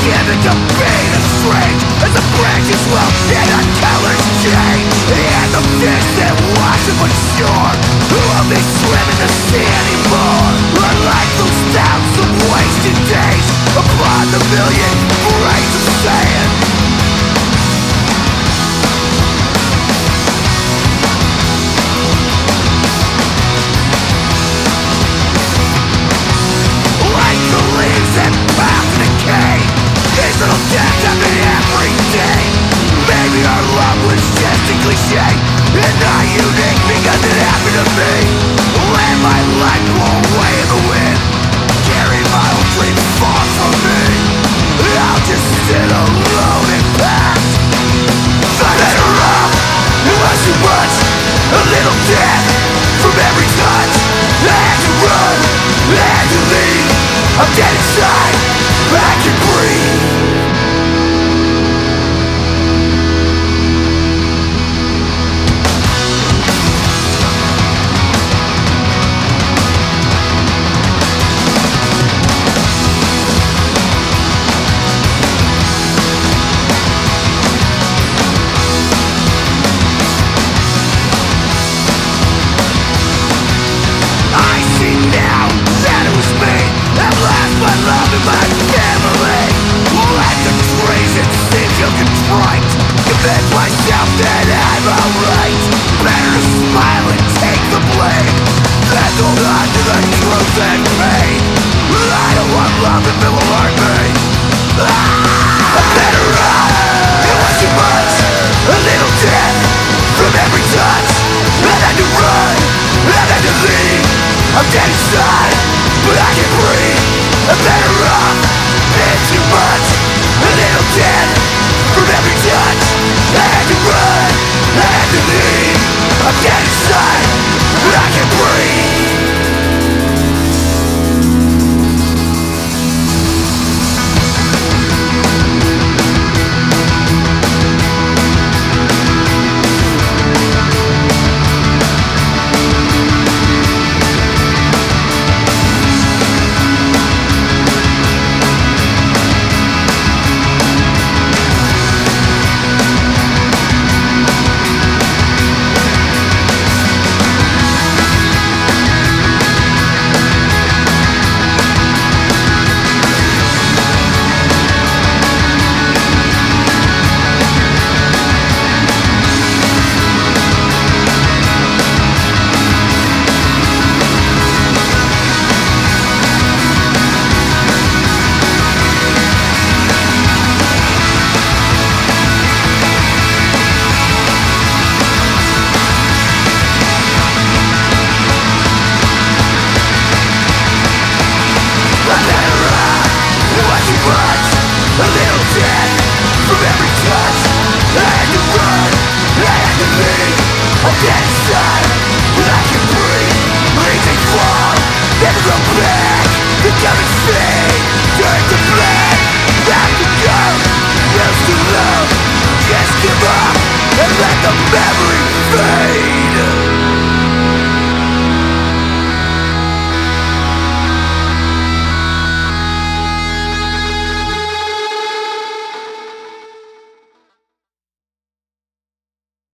given to being as strange as the branches will in a color's change. And the fish that wash upon shore who only swim in the sea anymore are like those thousands of wasted days upon the million grains of sand. These little deaths happen every day. Maybe our love was just a cliche and not unique because it happened to me. Let my life blow away in the wind, carry my own dreams far from me. I'll just sit alone and pass. I better off, it was too much. A little death from every touch. I had to run, I had to leave. I'm dead inside, I can breathe. Myself that I'm alright. Better smile and take the blame than hold on to the truth and pain. I don't want love if it will hurt me. I'm better off, it was too much. A little death from every touch. I had to run, I had to leave. I'm dead inside, but I can breathe. I'm better off, it's too much. A little death from every touch. I had to run, I had to leave. I'm dead inside, but I can breathe. A little death from every touch. I had to run, I had to leave. I'm dead inside.